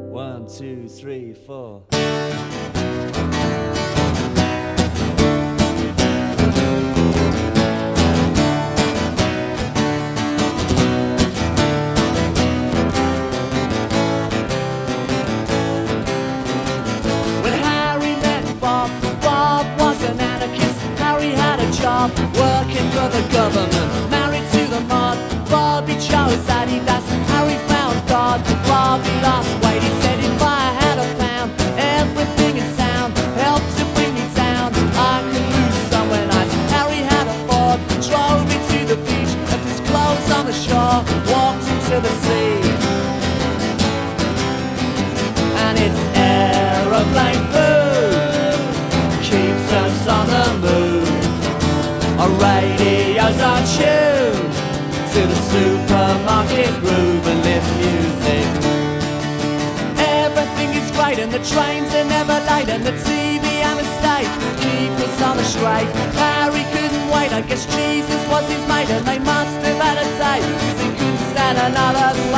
1, 2, 3, 4. Working for the government, married to the mod. Bobby chose Adidas, Harry found God. Bobby lost weight, he said if I had a pound, everything in sound helped to bring me down. I could lose somewhere nice. Harry had a Ford, drove me to the beach, left his clothes on the shore, walked into the sea. And it's aeroplane food keeps us on the move. Our radios are tuned to the supermarket groove and lift music. Everything is great and the trains are never late, and the TV and the state keep us on the straight. Harry couldn't wait, I guess Jesus was his mate, and they must have had a date, 'cause he couldn't stand another